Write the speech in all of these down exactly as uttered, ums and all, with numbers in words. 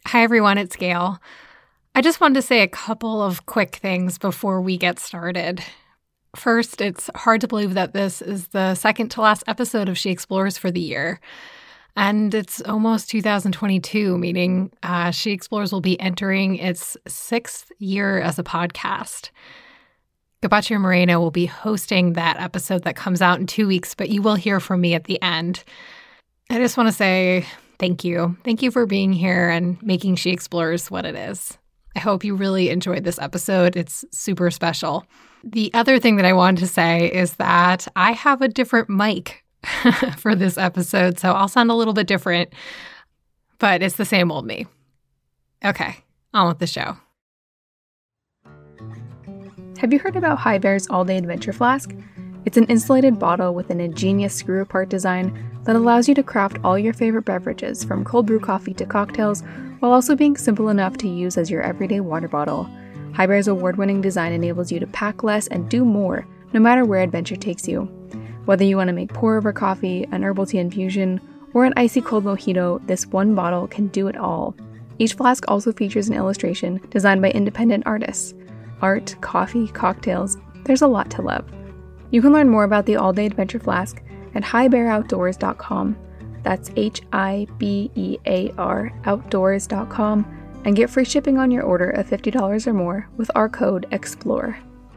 Hi, everyone. It's Gail. I just wanted to say a couple of quick things before we get started. First, it's hard to believe that this is the second to last episode of She Explores for the year. And it's almost two thousand twenty-two, meaning uh, She Explores will be entering its sixth year as a podcast. Gabacho Moreno will be hosting that episode that comes out in two weeks, but you will hear from me at the end. I just want to say thank you. Thank you for being here and making She Explores what it is. I hope you really enjoyed this episode. It's super special. The other thing that I wanted to say is that I have a different mic for this episode, so I'll sound a little bit different, but it's the same old me. Okay, on with the show. Have you heard about High Bear's All Day Adventure Flask? It's an insulated bottle with an ingenious screw-apart design that allows you to craft all your favorite beverages, from cold brew coffee to cocktails, while also being simple enough to use as your everyday water bottle. High Bear's award-winning design enables you to pack less and do more, no matter where adventure takes you. Whether you want to make pour-over coffee, an herbal tea infusion, or an icy cold mojito, this one bottle can do it all. Each flask also features an illustration designed by independent artists. Art, coffee, cocktails, there's a lot to love. You can learn more about the All Day Adventure Flask at high bear outdoors dot com. That's H I B E A R outdoors dot com, and get free shipping on your order of fifty dollars or more with our code EXPLORE.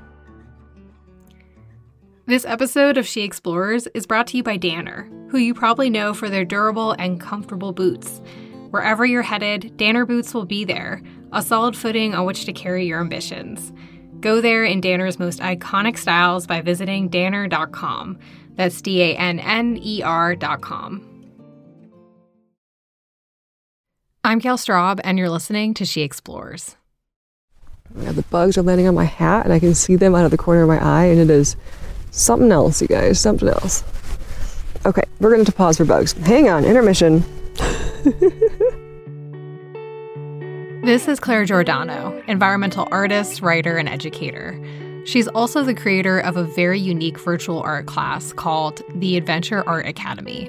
This episode of She Explores is brought to you by Danner, who you probably know for their durable and comfortable boots. Wherever you're headed, Danner boots will be there, a solid footing on which to carry your ambitions. Go there in Danner's most iconic styles by visiting danner dot com. That's D A N N E R dot com. I'm Gail Straub, and you're listening to She Explores. Yeah, the bugs are landing on my hat, and I can see them out of the corner of my eye, and it is something else, you guys, something else. Okay, we're going to pause for bugs. Hang on, intermission. This is Claire Giordano, environmental artist, writer, and educator. She's also the creator of a very unique virtual art class called the Adventure Art Academy.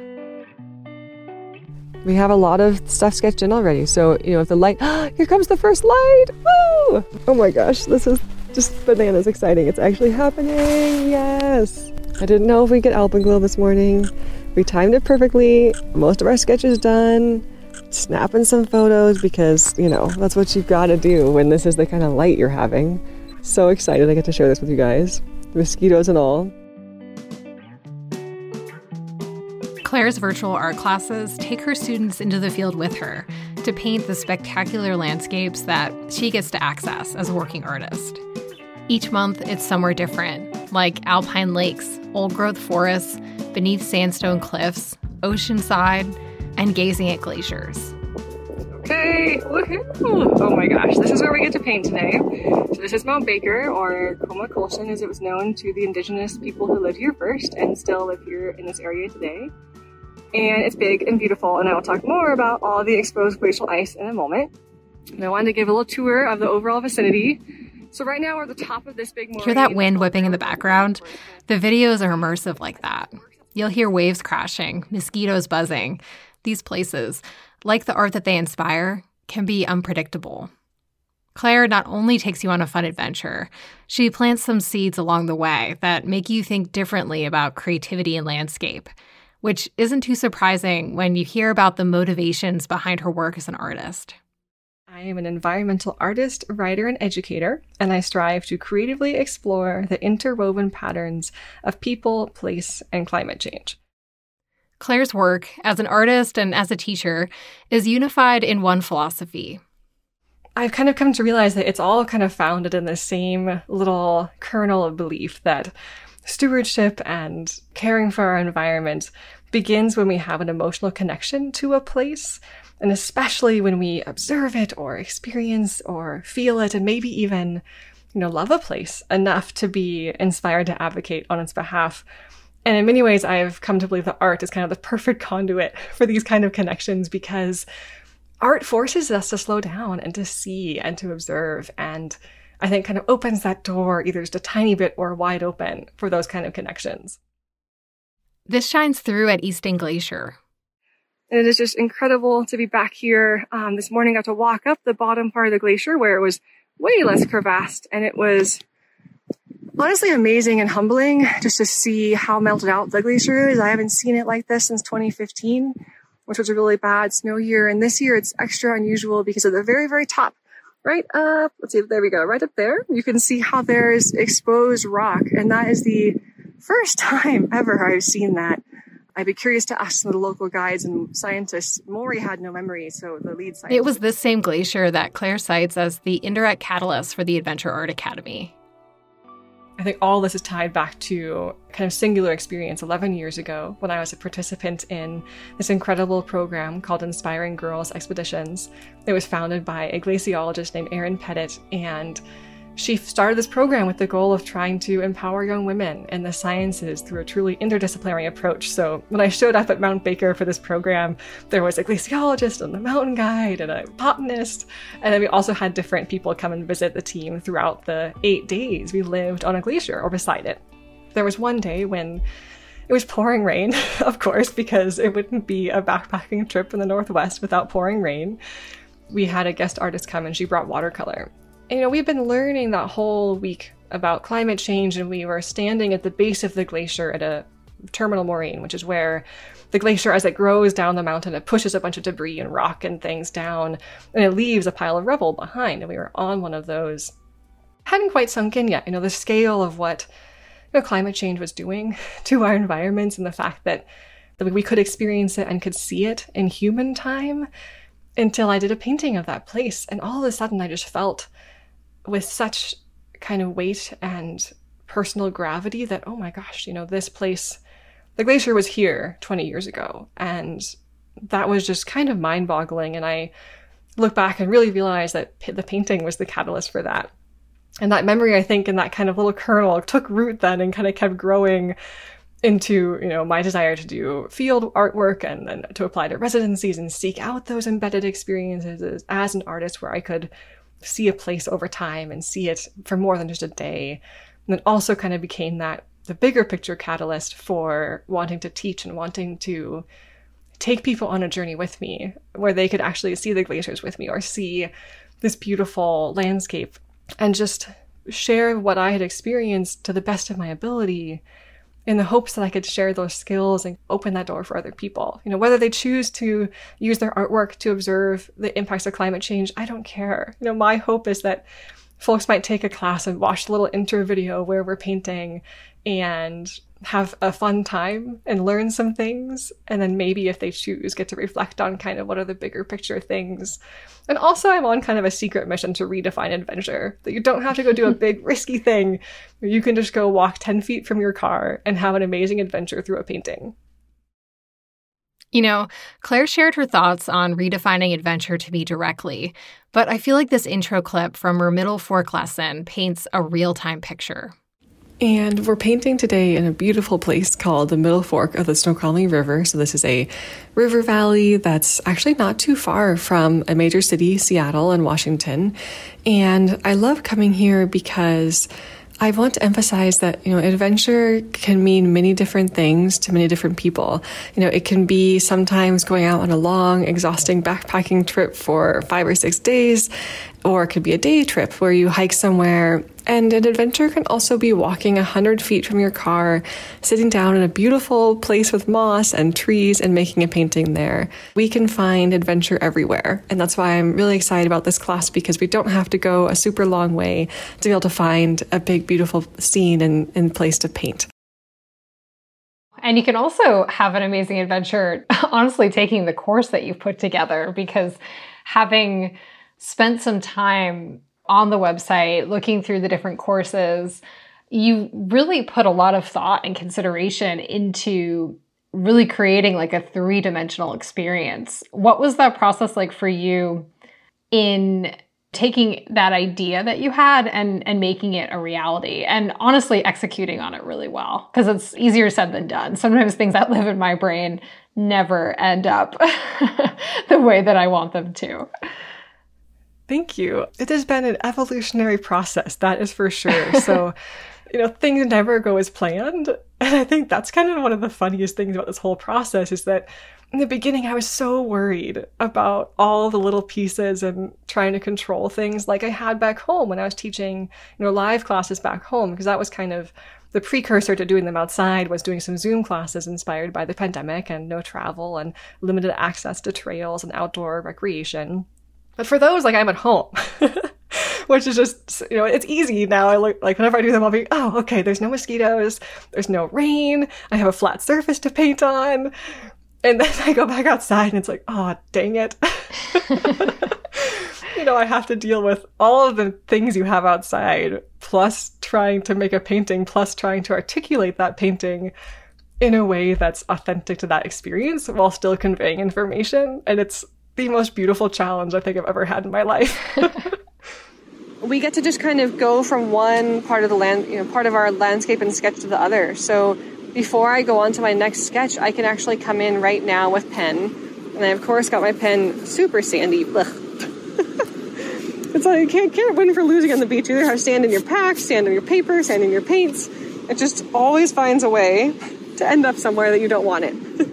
We have a lot of stuff sketched in already, so, you know, if the light, here comes the first light, woo! Oh my gosh, this is just bananas exciting. It's actually happening, yes! I didn't know if we'd get alpenglow this morning. We timed it perfectly, most of our sketches done. Snapping some photos because, you know, that's what you've got to do when this is the kind of light you're having. So excited I get to share this with you guys. Mosquitoes and all. Claire's virtual art classes take her students into the field with her to paint the spectacular landscapes that she gets to access as a working artist. Each month, it's somewhere different, like alpine lakes, old-growth forests, beneath sandstone cliffs, oceanside, and gazing at glaciers. Okay, woohoo! Oh my gosh, this is where we get to paint today. So this is Mount Baker, or Coma Colson as it was known to the indigenous people who lived here first and still live here in this area today. And it's big and beautiful, and I will talk more about all the exposed glacial ice in a moment. And I wanted to give a little tour of the overall vicinity. So right now we're at the top of this big moraine. Hear that wind whipping in the background? The videos are immersive like that. You'll hear waves crashing, mosquitoes buzzing. These places, like the art that they inspire, can be unpredictable. Claire not only takes you on a fun adventure, she plants some seeds along the way that make you think differently about creativity and landscape, which isn't too surprising when you hear about the motivations behind her work as an artist. I am an environmental artist, writer, and educator, and I strive to creatively explore the interwoven patterns of people, place, and climate change. Claire's work as an artist and as a teacher is unified in one philosophy. I've kind of come to realize that it's all kind of founded in the same little kernel of belief that stewardship and caring for our environment begins when we have an emotional connection to a place, and especially when we observe it or experience or feel it and maybe even, you know, love a place enough to be inspired to advocate on its behalf. And in many ways, I've come to believe that art is kind of the perfect conduit for these kind of connections, because art forces us to slow down and to see and to observe, and I think kind of opens that door either just a tiny bit or wide open for those kind of connections. This shines through at Easton Glacier. And it is just incredible to be back here. Um, this morning I got to walk up the bottom part of the glacier where it was way less crevassed, and it was honestly amazing and humbling just to see how melted out the glacier is. I haven't seen it like this since twenty fifteen, which was a really bad snow year. And this year it's extra unusual because of the very, very top, right up. Let's see, there we go, right up there. You can see how there's exposed rock. And that is the first time ever I've seen that. I'd be curious to ask some of the local guides and scientists. Maury had no memory, so the lead scientist. It was this same glacier that Claire cites as the indirect catalyst for the Adventure Art Academy. I think all this is tied back to a kind of singular experience eleven years ago when I was a participant in this incredible program called Inspiring Girls Expeditions. It was founded by a glaciologist named Erin Pettit, and she started this program with the goal of trying to empower young women in the sciences through a truly interdisciplinary approach. So when I showed up at Mount Baker for this program, there was a glaciologist and a mountain guide and a botanist. And then we also had different people come and visit the team throughout the eight days we lived on a glacier or beside it. There was one day when it was pouring rain, of course, because it wouldn't be a backpacking trip in the Northwest without pouring rain. We had a guest artist come and she brought watercolor. You know, we've been learning that whole week about climate change, and we were standing at the base of the glacier at a terminal moraine, which is where the glacier, as it grows down the mountain, it pushes a bunch of debris and rock and things down, and it leaves a pile of rubble behind. And we were on one of those. Hadn't quite sunk in yet, you know, the scale of what you know, climate change was doing to our environments, and the fact that, that we could experience it and could see it in human time, until I did a painting of that place. And all of a sudden I just felt with such kind of weight and personal gravity that, oh my gosh, you know, this place, the glacier was here twenty years ago. And that was just kind of mind-boggling. And I look back and really realize that the painting was the catalyst for that. And that memory, I think, and that kind of little kernel took root then and kind of kept growing into, you know, my desire to do field artwork and then to apply to residencies and seek out those embedded experiences as an artist where I could see a place over time and see it for more than just a day. And then also kind of became that the bigger picture catalyst for wanting to teach and wanting to take people on a journey with me where they could actually see the glaciers with me or see this beautiful landscape and just share what I had experienced to the best of my ability, in the hopes that I could share those skills and open that door for other people. You know, whether they choose to use their artwork to observe the impacts of climate change, I don't care. You know, my hope is that folks might take a class and watch the little intro video where we're painting and have a fun time and learn some things. And then maybe if they choose, get to reflect on kind of what are the bigger picture things. And also I'm on kind of a secret mission to redefine adventure, that you don't have to go do a big risky thing. You can just go walk ten feet from your car and have an amazing adventure through a painting. You know, Claire shared her thoughts on redefining adventure to me directly, but I feel like this intro clip from her middle fork lesson paints a real-time picture. And we're painting today in a beautiful place called the Middle Fork of the Snoqualmie River. So this is a river valley that's actually not too far from a major city, Seattle and Washington. And I love coming here because I want to emphasize that, you know, adventure can mean many different things to many different people. You know, it can be sometimes going out on a long, exhausting backpacking trip for five or six days, or it could be a day trip where you hike somewhere. And an adventure can also be walking a hundred feet from your car, sitting down in a beautiful place with moss and trees and making a painting there. We can find adventure everywhere. And that's why I'm really excited about this class, because we don't have to go a super long way to be able to find a big, beautiful scene and, and place to paint. And you can also have an amazing adventure, honestly, taking the course that you've put together, because having spent some time on the website, looking through the different courses, you really put a lot of thought and consideration into really creating like a three-dimensional experience. What was that process like for you in taking that idea that you had and, and making it a reality, and honestly executing on it really well? Because it's easier said than done. Sometimes things that live in my brain never end up the way that I want them to. Thank you. It has been an evolutionary process, that is for sure. So, you know, things never go as planned. And I think that's kind of one of the funniest things about this whole process is that in the beginning, I was so worried about all the little pieces and trying to control things like I had back home when I was teaching, you know, live classes back home, because that was kind of the precursor to doing them outside, was doing some Zoom classes inspired by the pandemic and no travel and limited access to trails and outdoor recreation. But for those, like, I'm at home, which is just, you know, it's easy now. I look, like, whenever I do them, I'll be, oh, okay, there's no mosquitoes, there's no rain, I have a flat surface to paint on. And then I go back outside and it's like, oh, dang it. You know, I have to deal with all of the things you have outside, plus trying to make a painting, plus trying to articulate that painting in a way that's authentic to that experience while still conveying information. And it's the most beautiful challenge I think I've ever had in my life. We get to just kind of go from one part of the land, you know, part of our landscape and sketch to the other. So before I go on to my next sketch, I can actually come in right now with pen. And I, of course, got my pen super sandy. It's like you can't, can't win for losing on the beach. You either have sand in your pack, sand in your paper, sand in your paints. It just always finds a way to end up somewhere that you don't want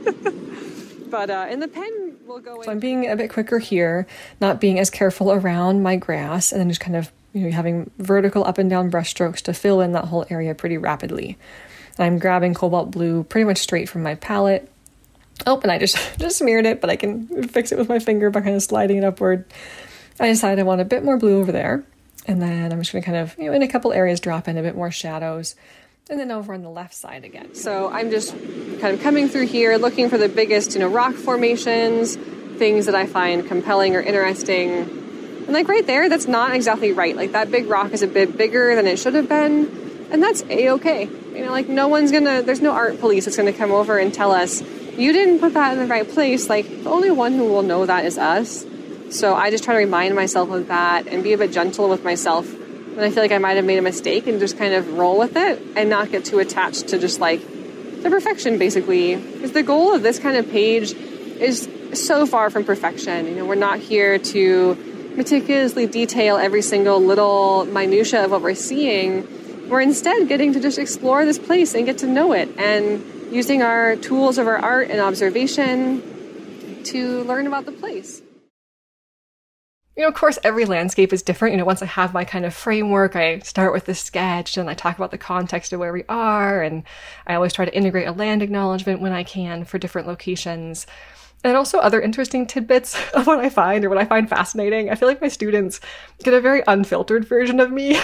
it. But uh, in the pen, we'll go in. So I'm being a bit quicker here, not being as careful around my grass, and then just kind of, you know, having vertical up and down brush strokes to fill in that whole area pretty rapidly. And I'm grabbing cobalt blue pretty much straight from my palette. Oh, and I just, just smeared it, but I can fix it with my finger by kind of sliding it upward. I decided I want a bit more blue over there. And then I'm just going to kind of, you know, in a couple areas, drop in a bit more shadows. And then over on the left side again. So I'm just kind of coming through here, looking for the biggest, you know, rock formations, things that I find compelling or interesting. And like right there, that's not exactly right. Like that big rock is a bit bigger than it should have been. And that's A-okay. You know, like no one's gonna, there's no art police that's gonna come over and tell us, you didn't put that in the right place. Like the only one who will know that is us. So I just try to remind myself of that and be a bit gentle with myself when I feel like I might have made a mistake, and just kind of roll with it and not get too attached to just like the perfection, basically. Because the goal of this kind of page is so far from perfection. You know, we're not here to meticulously detail every single little minutia of what we're seeing. We're instead getting to just explore this place and get to know it, and using our tools of our art and observation to learn about the place. You know, of course, every landscape is different. You know, once I have my kind of framework, I start with the sketch and I talk about the context of where we are. And I always try to integrate a land acknowledgement when I can for different locations. And also other interesting tidbits of what I find or what I find fascinating. I feel like my students get a very unfiltered version of me.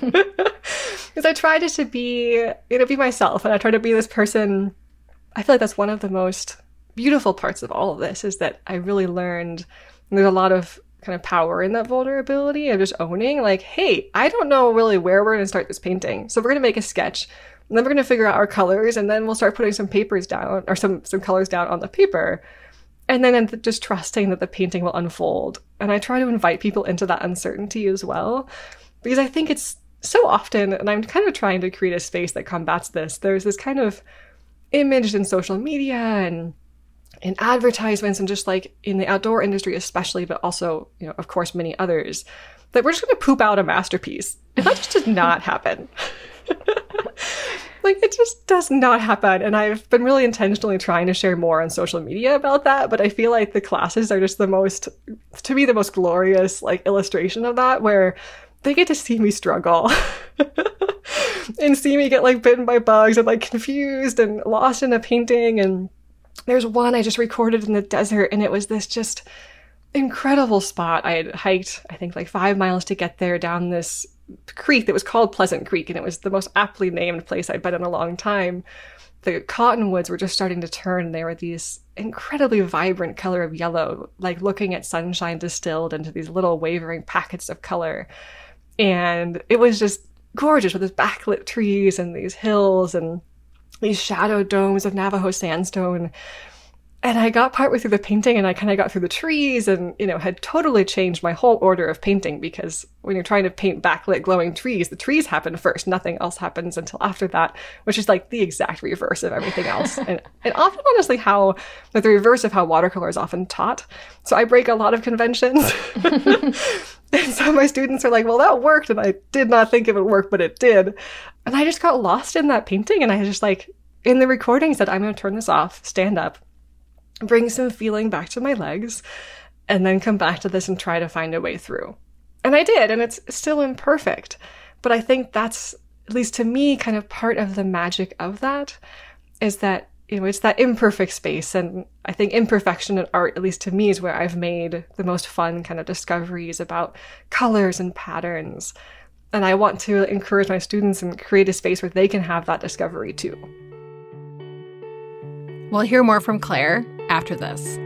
Because I try just to be, you know, be myself. And I try to be this person. I feel like that's one of the most beautiful parts of all of this, is that I really learned, and there's a lot of kind of power in that vulnerability of just owning, like, hey, I don't know really where we're going to start this painting. So we're going to make a sketch, and then we're going to figure out our colors, and then we'll start putting some papers down, or some, some colors down on the paper. And then I'm just trusting that the painting will unfold. And I try to invite people into that uncertainty as well, because I think it's so often, and I'm kind of trying to create a space that combats this, there's this kind of image in social media and in advertisements and just like in the outdoor industry especially, but also, you know, of course, many others, that we're just going to poop out a masterpiece. And that just does not happen. Like, it just does not happen. And I've been really intentionally trying to share more on social media about that, but I feel like the classes are just the most, to me, the most glorious, like, illustration of that, where they get to see me struggle and see me get, like, bitten by bugs and, like, confused and lost in a painting. And there's one I just recorded in the desert, and it was this just incredible spot. I had hiked, I think, like five miles to get there down this creek that was called Pleasant Creek, and it was the most aptly named place I'd been in a long time. The cottonwoods were just starting to turn, and there were these incredibly vibrant color of yellow, like looking at sunshine distilled into these little wavering packets of color. And it was just gorgeous with these backlit trees and these hills and these shadow domes of Navajo sandstone. And I got partway through the painting and I kind of got through the trees and, you know, had totally changed my whole order of painting, because when you're trying to paint backlit glowing trees, the trees happen first. Nothing else happens until after that, which is like the exact reverse of everything else. and, and often, honestly, how, like the reverse of how watercolor is often taught. So I break a lot of conventions. And so my students are like, well, that worked. And I did not think it would work, but it did. And I just got lost in that painting. And I just like in the recording said, I'm going to turn this off, stand up, bring some feeling back to my legs, and then come back to this and try to find a way through. And I did, and it's still imperfect. But I think that's, at least to me, kind of part of the magic of that, is that, you know, it's that imperfect space. And I think imperfection in art, at least to me, is where I've made the most fun kind of discoveries about colors and patterns. And I want to encourage my students and create a space where they can have that discovery too. We'll hear more from Claire after this.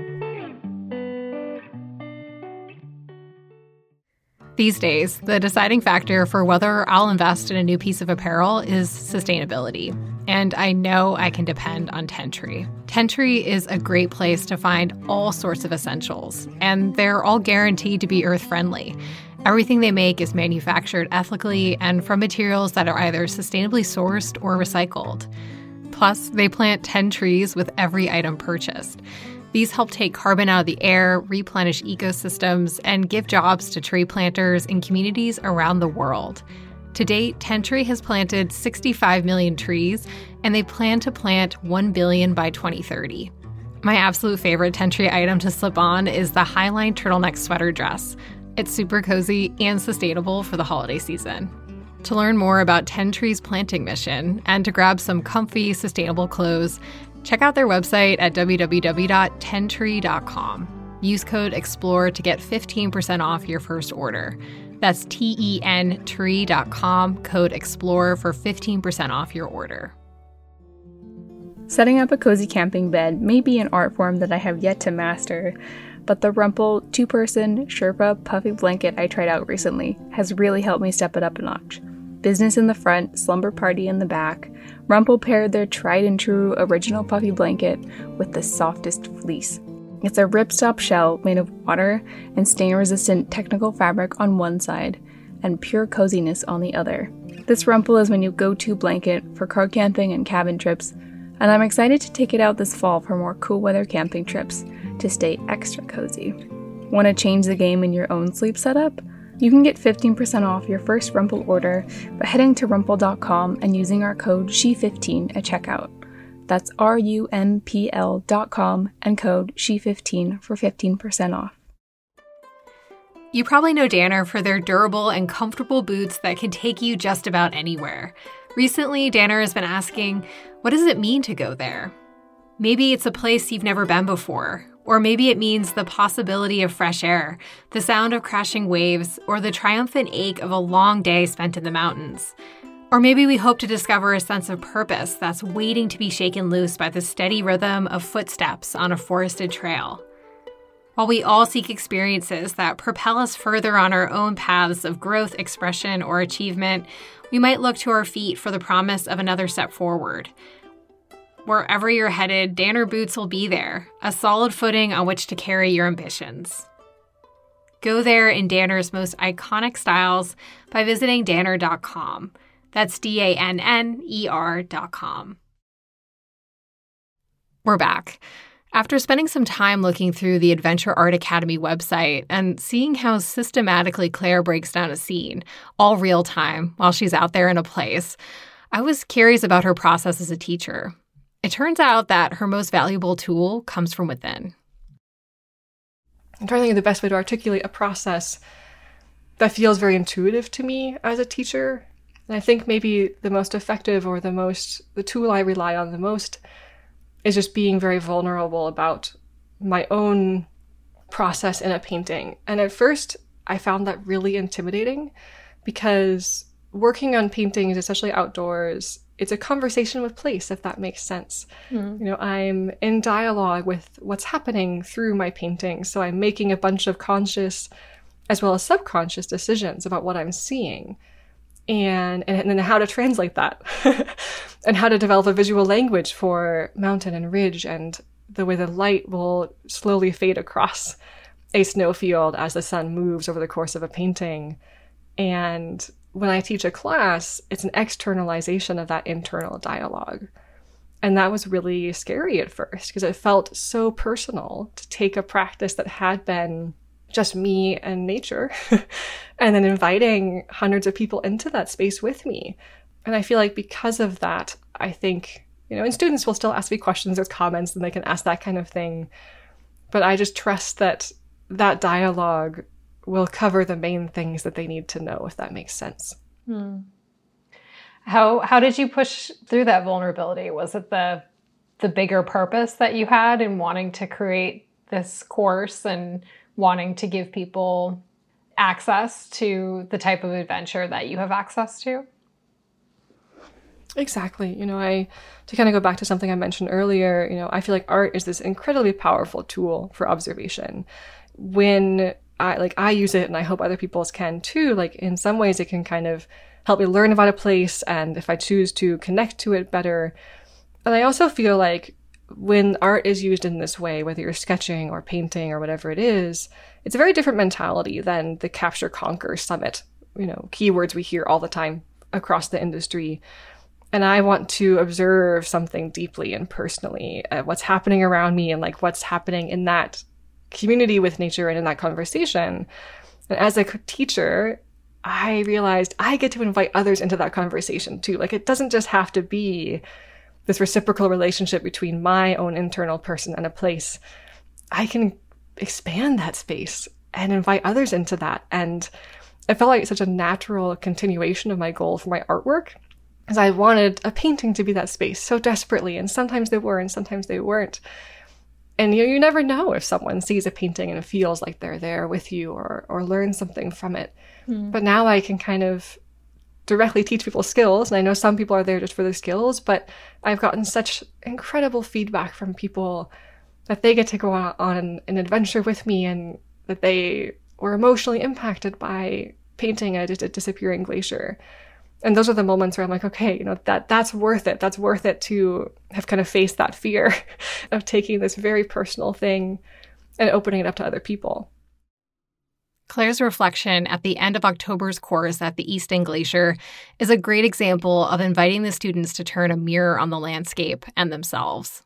These days, the deciding factor for whether I'll invest in a new piece of apparel is sustainability. And I know I can depend on Tentree. Tentree is a great place to find all sorts of essentials, and they're all guaranteed to be earth-friendly. Everything they make is manufactured ethically and from materials that are either sustainably sourced or recycled. Plus, they plant ten trees with every item purchased. These help take carbon out of the air, replenish ecosystems, and give jobs to tree planters in communities around the world. To date, Tentree has planted sixty-five million trees, and they plan to plant one billion by twenty thirty. My absolute favorite Tentree item to slip on is the Highline turtleneck sweater dress. It's super cozy and sustainable for the holiday season. To learn more about Tentree's planting mission and to grab some comfy, sustainable clothes, check out their website at w w w dot tentree dot com. Use code EXPLORE to get fifteen percent off your first order. That's T E N tree dot com, code EXPLORE for fifteen percent off your order. Setting up a cozy camping bed may be an art form that I have yet to master, but the Rumpl two-person Sherpa puffy blanket I tried out recently has really helped me step it up a notch. Business in the front, slumber party in the back, Rumpl paired their tried-and-true original puffy blanket with the softest fleece. It's a ripstop shell made of water and stain-resistant technical fabric on one side, and pure coziness on the other. This Rumpl is my new go-to blanket for car camping and cabin trips, and I'm excited to take it out this fall for more cool weather camping trips to stay extra cozy. Want to change the game in your own sleep setup? You can get fifteen percent off your first Rumpl order by heading to rumpl dot com and using our code she fifteen at checkout. That's R U M P L dot com and code she fifteen for fifteen percent off. You probably know Danner for their durable and comfortable boots that can take you just about anywhere. Recently, Danner has been asking, what does it mean to go there? Maybe it's a place you've never been before, or maybe it means the possibility of fresh air, the sound of crashing waves, or the triumphant ache of a long day spent in the mountains. Or maybe we hope to discover a sense of purpose that's waiting to be shaken loose by the steady rhythm of footsteps on a forested trail. While we all seek experiences that propel us further on our own paths of growth, expression, or achievement, we might look to our feet for the promise of another step forward. Wherever you're headed, Danner boots will be there, a solid footing on which to carry your ambitions. Go there in Danner's most iconic styles by visiting danner dot com. That's D A N N E R dot com. We're back. After spending some time looking through the Adventure Art Academy website and seeing how systematically Claire breaks down a scene, all real time, while she's out there in a place, I was curious about her process as a teacher. It turns out that her most valuable tool comes from within. I'm trying to think of the best way to articulate a process that feels very intuitive to me as a teacher. And I think maybe the most effective or the most, the tool I rely on the most is just being very vulnerable about my own process in a painting. And at first, I found that really intimidating because working on paintings, especially outdoors, it's a conversation with place, if that makes sense. Mm. You know, I'm in dialogue with what's happening through my paintings. So I'm making a bunch of conscious as well as subconscious decisions about what I'm seeing. And, and then how to translate that and how to develop a visual language for mountain and ridge and the way the light will slowly fade across a snowfield as the sun moves over the course of a painting. And when I teach a class, it's an externalization of that internal dialogue. And that was really scary at first because it felt so personal to take a practice that had been just me and nature, and then inviting hundreds of people into that space with me. And I feel like because of that, I think You know, and students will still ask me questions, there's comments, and they can ask that kind of thing. But I just trust that that dialogue will cover the main things that they need to know, if that makes sense. Hmm. How how did you push through that vulnerability? Was it the the bigger purpose that you had in wanting to create this course and wanting to give people access to the type of adventure that you have access to? Exactly. You know, I, to kind of go back to something I mentioned earlier, you know, I feel like art is this incredibly powerful tool for observation. When I, like, I use it, and I hope other people can too, like, in some ways it can kind of help me learn about a place, and if I choose to connect to it better. And I also feel like when art is used in this way, whether you're sketching or painting or whatever it is, it's a very different mentality than the capture, conquer, summit, you know, keywords we hear all the time across the industry. And I want to observe something deeply and personally, uh, what's happening around me and like what's happening in that community with nature and in that conversation. And as a teacher, I realized I get to invite others into that conversation too. Like, it doesn't just have to be this reciprocal relationship between my own internal person and a place. I can expand that space and invite others into that. And it felt like such a natural continuation of my goal for my artwork, because I wanted a painting to be that space so desperately. And sometimes they were, and sometimes they weren't. And you know, you never know if someone sees a painting and feels like they're there with you, or or learns something from it. Mm. But now I can kind of directly teach people skills. And I know some people are there just for the skills, but I've gotten such incredible feedback from people that they get to go on an adventure with me, and that they were emotionally impacted by painting a, a disappearing glacier. And those are the moments where I'm like, okay, you know, that that's worth it. That's worth it to have kind of faced that fear of taking this very personal thing and opening it up to other people. Claire's reflection at the end of October's course at the Easton Glacier is a great example of inviting the students to turn a mirror on the landscape and themselves.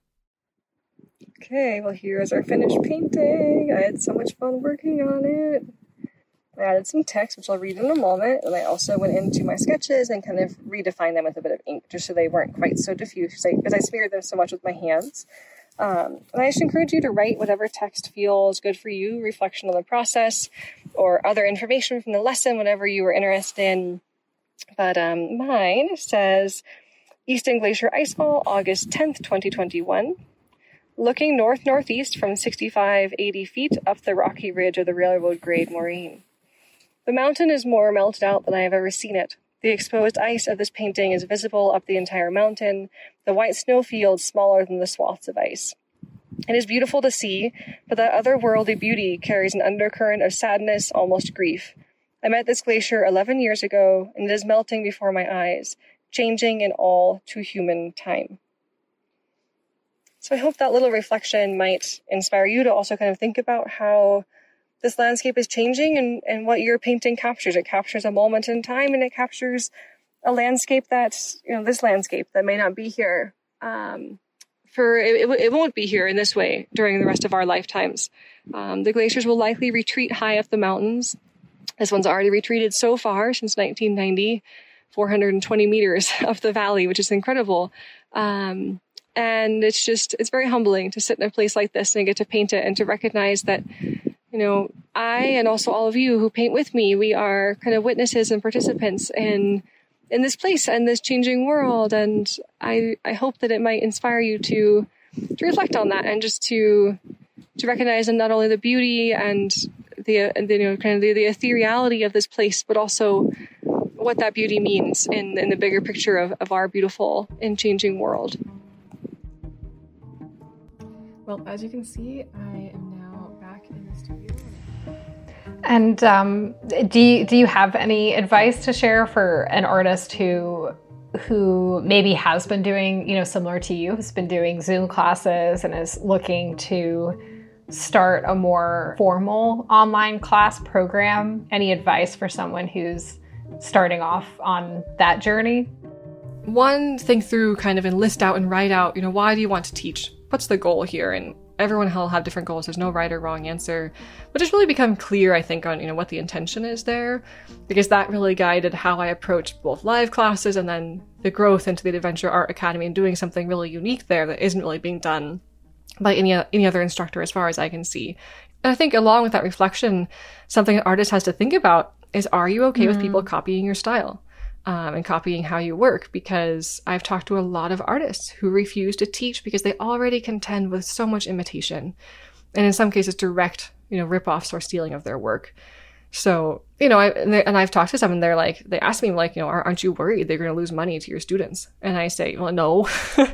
Okay, well, here's our finished painting. I had so much fun working on it. I added some text, which I'll read in a moment, and I also went into my sketches and kind of redefined them with a bit of ink, just so they weren't quite so diffuse, because I, I smeared them so much with my hands. Um, and I just encourage you to write whatever text feels good for you, reflection on the process, or other information from the lesson, whatever you were interested in. But um, mine says, Easton Glacier Icefall, August tenth, twenty twenty-one. Looking north-northeast from sixty-five eighty feet up the rocky ridge of the railroad grade moraine. The mountain is more melted out than I have ever seen it. The exposed ice of this painting is visible up the entire mountain, the white snowfields smaller than the swaths of ice. It is beautiful to see, but that otherworldly beauty carries an undercurrent of sadness, almost grief. I met this glacier eleven years ago, and it is melting before my eyes, changing in all too human time. So I hope that little reflection might inspire you to also kind of think about how this landscape is changing, and, and what your painting captures. It captures a moment in time, and it captures a landscape that's, you know, this landscape that may not be here. Um, for it, it won't be here in this way during the rest of our lifetimes. Um, the glaciers will likely retreat high up the mountains. This one's already retreated so far since nineteen ninety, four hundred twenty meters up the valley, which is incredible. Um, and it's just, it's very humbling to sit in a place like this and get to paint it, and to recognize that, you know, I, and also all of you who paint with me, we are kind of witnesses and participants in in this place and this changing world. And I I hope that it might inspire you to to reflect on that, and just to to recognize not only the beauty and the, the you know kind of the, the ethereality of this place, but also what that beauty means in in the bigger picture of, of our beautiful and changing world. Well, as you can see, I am now back in the studio. And um, do you, do you have any advice to share for an artist who who maybe has been doing, you know, similar to you, who's been doing Zoom classes and is looking to start a more formal online class program? Any advice for someone who's starting off on that journey? One, think through kind of and list out and write out, you know, why do you want to teach? What's the goal here? And everyone will have different goals. There's no right or wrong answer, but just really become clear, I think, on, you know, what the intention is there, because that really guided how I approached both live classes and then the growth into the Adventure Art Academy and doing something really unique there that isn't really being done by any, any other instructor as far as I can see. And I think along with that reflection, something an artist has to think about is, are you okay mm. with people copying your style? Um, and copying how you work, because I've talked to a lot of artists who refuse to teach because they already contend with so much imitation, and in some cases direct, you know, rip-offs or stealing of their work. So, you know, I, and, and I've talked to some, and they're like, they ask me like, you know, aren't you worried they're going to lose money to your students? And I say, well, no,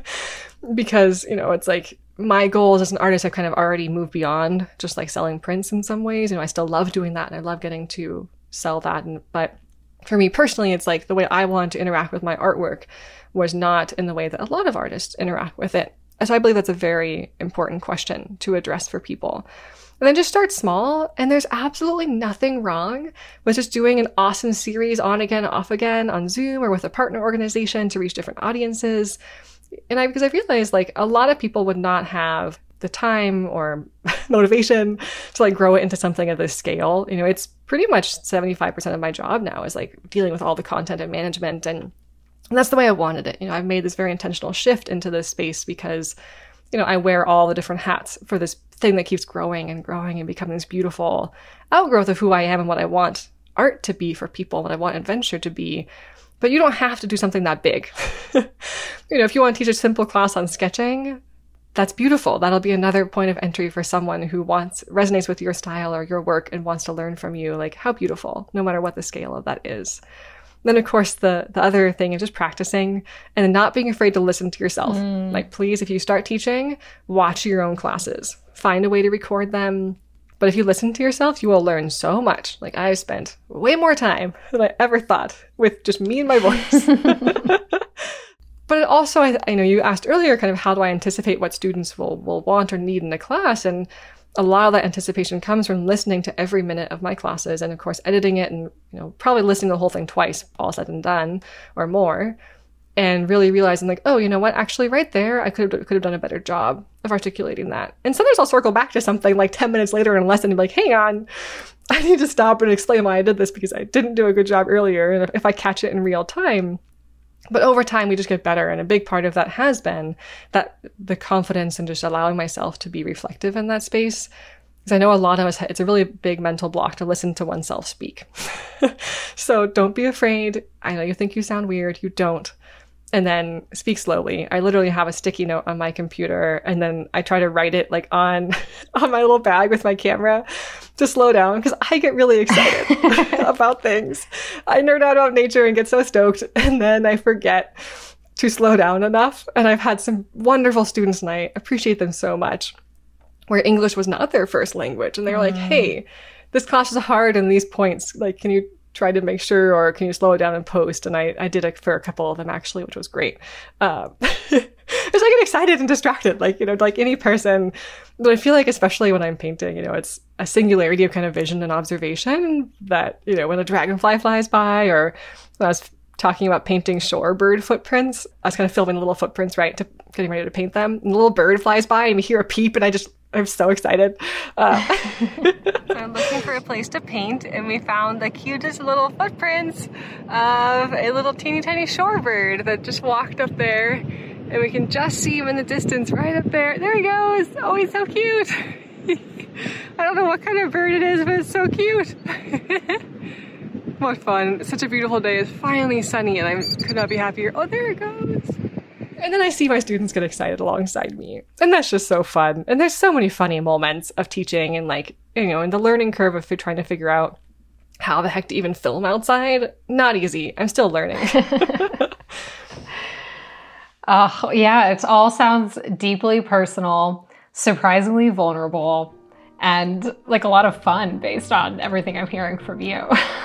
because, you know, it's like my goals as an artist have kind of already moved beyond just like selling prints in some ways. You know, I still love doing that, and I love getting to sell that, and but for me personally, it's like the way I wanted to interact with my artwork was not in the way that a lot of artists interact with it. So I believe that's a very important question to address for people. And then just start small, and there's absolutely nothing wrong with just doing an awesome series on again, off again on Zoom or with a partner organization to reach different audiences. And I, because I realized like a lot of people would not have the time or motivation to like grow it into something of this scale. You know, it's pretty much seventy-five percent of my job now is like dealing with all the content and management. And, and that's the way I wanted it. You know, I've made this very intentional shift into this space because, you know, I wear all the different hats for this thing that keeps growing and growing and becoming this beautiful outgrowth of who I am and what I want art to be for people, what I want adventure to be. But you don't have to do something that big. You know, if you want to teach a simple class on sketching, that's beautiful. That'll be another point of entry for someone who wants, resonates with your style or your work and wants to learn from you. Like, how beautiful, no matter what the scale of that is. Then, of course, the, the other thing is just practicing and not being afraid to listen to yourself. Mm. Like, please, if you start teaching, watch your own classes. Find a way to record them. But if you listen to yourself, you will learn so much. Like, I've spent way more time than I ever thought with just me and my voice. But it also, I, I know you asked earlier, kind of how do I anticipate what students will, will want or need in a class? And a lot of that anticipation comes from listening to every minute of my classes and, of course, editing it and, you know, probably listening to the whole thing twice, all said and done, or more, and really realizing like, oh, you know what, actually right there, I could have, could have done a better job of articulating that. And sometimes I'll circle back to something like ten minutes later in a lesson and be like, hang on, I need to stop and explain why I did this because I didn't do a good job earlier. And if I catch it in real time. But over time, we just get better. And a big part of that has been that the confidence and just allowing myself to be reflective in that space. Because I know a lot of us, it's a really big mental block to listen to oneself speak. So don't be afraid. I know you think you sound weird. You don't. And then speak slowly. I literally have a sticky note on my computer, and then I try to write it like on, on my little bag with my camera to slow down because I get really excited about things. I nerd out about nature and get so stoked, and then I forget to slow down enough. And I've had some wonderful students, and I appreciate them so much, where English was not their first language. And they're mm. like, hey, this class is hard and these points, like, can you try to make sure, or can you slow it down and post? And I, I did it for a couple of them actually, which was great. Um, Because I get excited and distracted, like, you know, like any person. But I feel like, especially when I'm painting, you know, it's a singularity of kind of vision and observation that, you know, when a dragonfly flies by, or when I was talking about painting shorebird footprints, I was kind of filming little footprints, right, to getting ready to paint them. And the little bird flies by and you hear a peep, and I just, I'm so excited. Uh, so I'm looking for a place to paint, and we found the cutest little footprints of a little teeny tiny shorebird that just walked up there, and we can just see him in the distance right up there. There he goes. Oh, he's so cute. I don't know what kind of bird it is, but it's so cute. What fun. It's such a beautiful day. It's finally sunny, and I could not be happier. Oh, there it goes. And then I see my students get excited alongside me. And that's just so fun. And there's so many funny moments of teaching and, like, you know, in the learning curve of trying to figure out how the heck to even film outside. Not easy. I'm still learning. Oh, yeah, it all sounds deeply personal, surprisingly vulnerable, and like a lot of fun based on everything I'm hearing from you.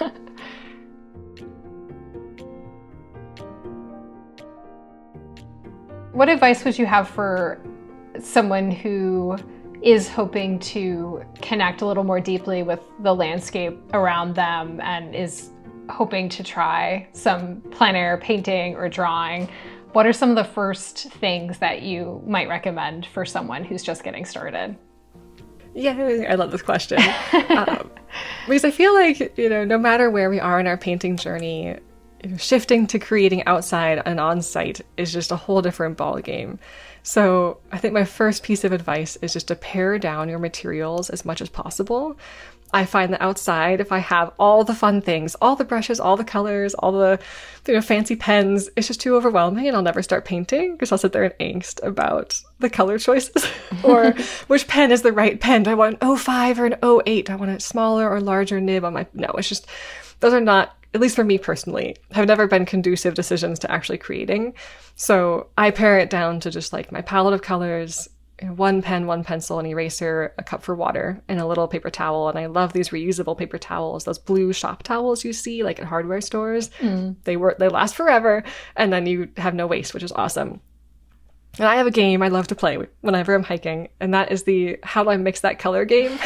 What advice would you have for someone who is hoping to connect a little more deeply with the landscape around them and is hoping to try some plein air painting or drawing, What are some of the first things that you might recommend for someone who's just getting started? Yeah, I love this question. um, because I feel like, you know, no matter where we are in our painting journey, you know, shifting to creating outside and on-site is just a whole different ballgame. So I think my first piece of advice is just to pare down your materials as much as possible. I find that outside, if I have all the fun things, all the brushes, all the colors, all the, you know, fancy pens, it's just too overwhelming and I'll never start painting because I'll sit there in angst about the color choices or which pen is the right pen. Do I want an oh five or an oh eight? Do I want a smaller or larger nib on my... No, it's just, those are not, at least for me personally, have never been conducive decisions to actually creating. So I pare it down to just like my palette of colors, you know, one pen, one pencil, an eraser, a cup for water, and a little paper towel. And I love these reusable paper towels, those blue shop towels you see like at hardware stores. Mm. They work, they last forever, and then you have no waste, which is awesome. And I have a game I love to play whenever I'm hiking, and that is the how do I mix that color game.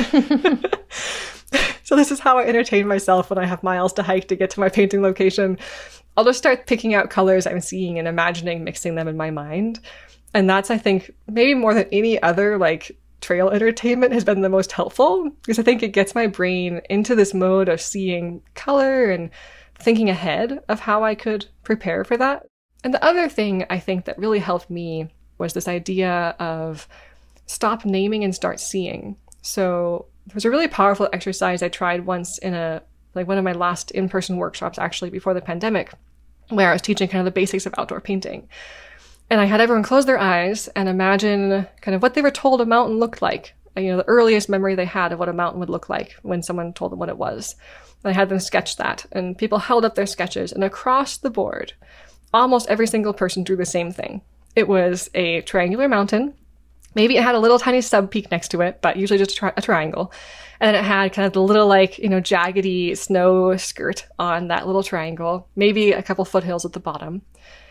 So this is how I entertain myself when I have miles to hike to get to my painting location. I'll just start picking out colors I'm seeing and imagining mixing them in my mind. And that's, I think, maybe more than any other like trail entertainment has been the most helpful, because I think it gets my brain into this mode of seeing color and thinking ahead of how I could prepare for that. And the other thing I think that really helped me was this idea of stop naming and start seeing. So there was a really powerful exercise I tried once in a like one of my last in-person workshops, actually, before the pandemic, where I was teaching kind of the basics of outdoor painting. And I had everyone close their eyes and imagine kind of what they were told a mountain looked like. You know, the earliest memory they had of what a mountain would look like when someone told them what it was. And I had them sketch that. And people held up their sketches. And across the board, almost every single person drew the same thing. It was a triangular mountain. Maybe it had a little tiny sub peak next to it, but usually just a, tri- a triangle. And then it had kind of the little, like, you know, jaggedy snow skirt on that little triangle. Maybe a couple foothills at the bottom.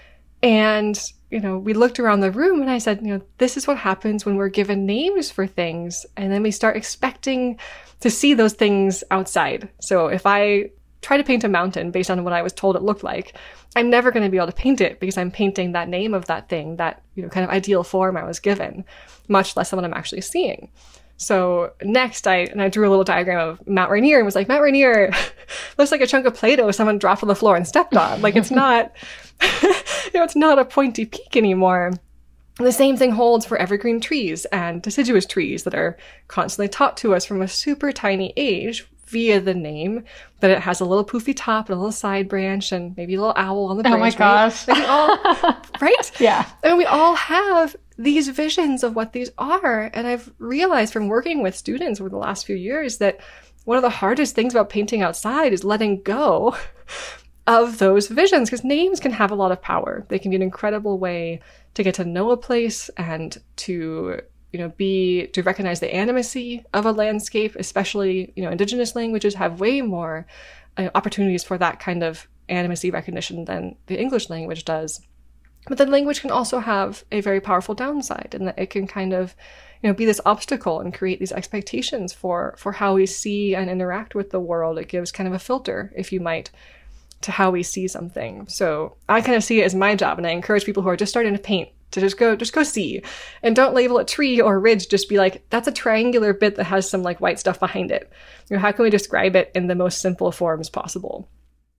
And, you know, we looked around the room and I said, you know, this is what happens when we're given names for things. And then we start expecting to see those things outside. So if I try to paint a mountain based on what I was told it looked like, I'm never going to be able to paint it because I'm painting that name of that thing, that, you know, kind of ideal form I was given, much less than what I'm actually seeing. So next, I and I drew a little diagram of Mount Rainier and was like, Mount Rainier looks like a chunk of Play-Doh someone dropped on the floor and stepped on. Like, it's not, you know, it's not a pointy peak anymore. The same thing holds for evergreen trees and deciduous trees that are constantly taught to us from a super tiny age via the name that it has a little poofy top and a little side branch and maybe a little owl on the branch. Oh my gosh. Right? all, right? Yeah. And we all have these visions of what these are. And I've realized from working with students over the last few years that one of the hardest things about painting outside is letting go of those visions, because names can have a lot of power. They can be an incredible way to get to know a place and to, you know, be, to recognize the animacy of a landscape, especially, you know, Indigenous languages have way more uh, opportunities for that kind of animacy recognition than the English language does. But then language can also have a very powerful downside, in that it can kind of, you know, be this obstacle and create these expectations for, for how we see and interact with the world. It gives kind of a filter, if you might, to how we see something. So I kind of see it as my job, and I encourage people who are just starting to paint to just go, just go see, and don't label it tree or ridge. Just be like, that's a triangular bit that has some like white stuff behind it. You know, how can we describe it in the most simple forms possible?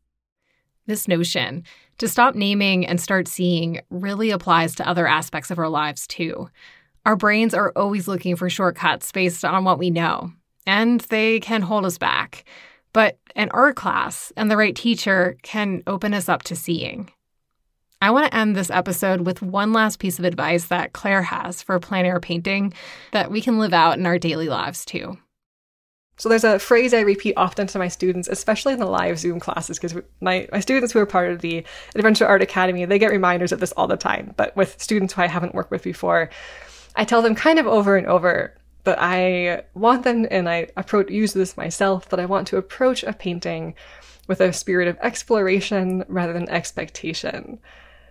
This notion to stop naming and start seeing really applies to other aspects of our lives too. Our brains are always looking for shortcuts based on what we know, and they can hold us back. But an art class and the right teacher can open us up to seeing. I want to end this episode with one last piece of advice that Claire has for plein air painting that we can live out in our daily lives too. So there's a phrase I repeat often to my students, especially in the live Zoom classes, because my, my students who are part of the Adventure Art Academy, they get reminders of this all the time. But with students who I haven't worked with before, I tell them kind of over and over that I want them, and I approach, use this myself, that I want to approach a painting with a spirit of exploration rather than expectation.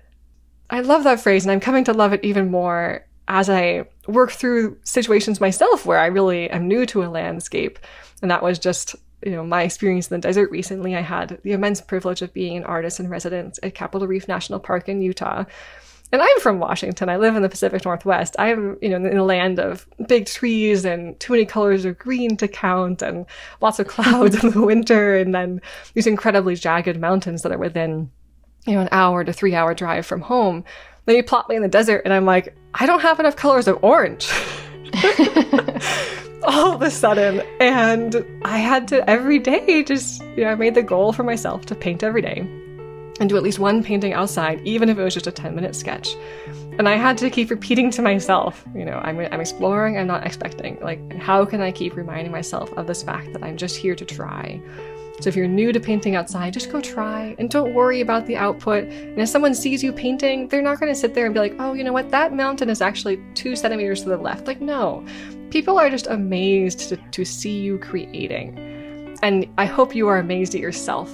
I love that phrase, and I'm coming to love it even more as I work through situations myself where I really am new to a landscape. And that was just, you know, my experience in the desert recently. I had the immense privilege of being an artist in residence at Capitol Reef National Park in Utah. And I'm from Washington. I live in the Pacific Northwest. I'm, you know, in the land of big trees and too many colors of green to count and lots of clouds in the winter, and then these incredibly jagged mountains that are within, you know, an hour to three hour drive from home. Then you plot me in the desert and I'm like, I don't have enough colors of orange. All of a sudden. And I had to every day just, you know, I made the goal for myself to paint every day and do at least one painting outside, even if it was just a ten minute sketch. And I had to keep repeating to myself, you know, I'm, I'm exploring, I'm not expecting. Like, how can I keep reminding myself of this fact that I'm just here to try? So if you're new to painting outside, just go try and don't worry about the output. And if someone sees you painting, they're not going to sit there and be like, oh, you know what, that mountain is actually two centimeters to the left. Like, no, people are just amazed to, to see you creating. And I hope you are amazed at yourself.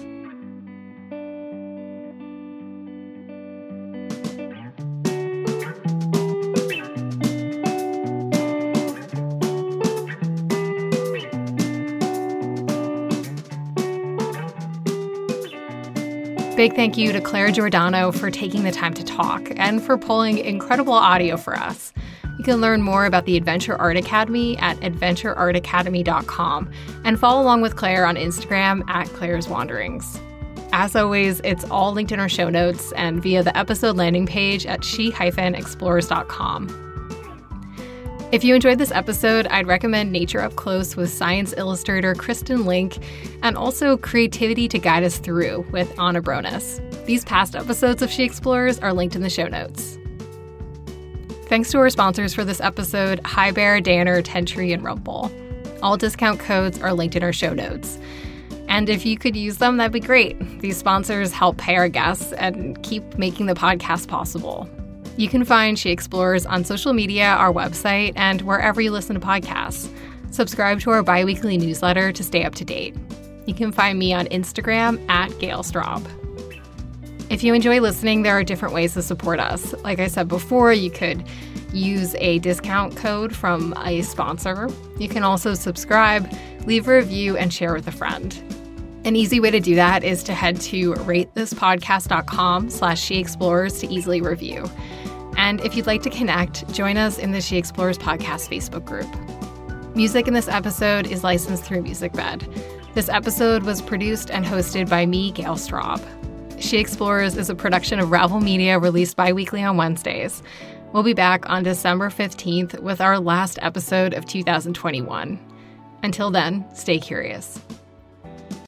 Big thank you to Claire Giordano for taking the time to talk and for pulling incredible audio for us. You can learn more about the Adventure Art Academy at adventure art academy dot com and follow along with Claire on Instagram at Claire's Wanderings. As always, it's all linked in our show notes and via the episode landing page at she dash explorers dot com. If you enjoyed this episode, I'd recommend Nature Up Close with science illustrator Kristen Link, and also Creativity to Guide Us Through with Anna Bronis. These past episodes of She Explores are linked in the show notes. Thanks to our sponsors for this episode, High Bear, Danner, Ten Tree, and Rumple. All discount codes are linked in our show notes. And if you could use them, that'd be great. These sponsors help pay our guests and keep making the podcast possible. You can find She Explores on social media, our website, and wherever you listen to podcasts. Subscribe to our bi-weekly newsletter to stay up to date. You can find me on Instagram at Gail Straub. If you enjoy listening, there are different ways to support us. Like I said before, you could use a discount code from a sponsor. You can also subscribe, leave a review, and share with a friend. An easy way to do that is to head to ratethispodcast.com slash She Explores to easily review. And if you'd like to connect, join us in the She Explores podcast Facebook group. Music in this episode is licensed through MusicBed. This episode was produced and hosted by me, Gail Straub. She Explores is a production of Ravel Media released bi-weekly on Wednesdays. We'll be back on December fifteenth with our last episode of two thousand twenty-one. Until then, stay curious.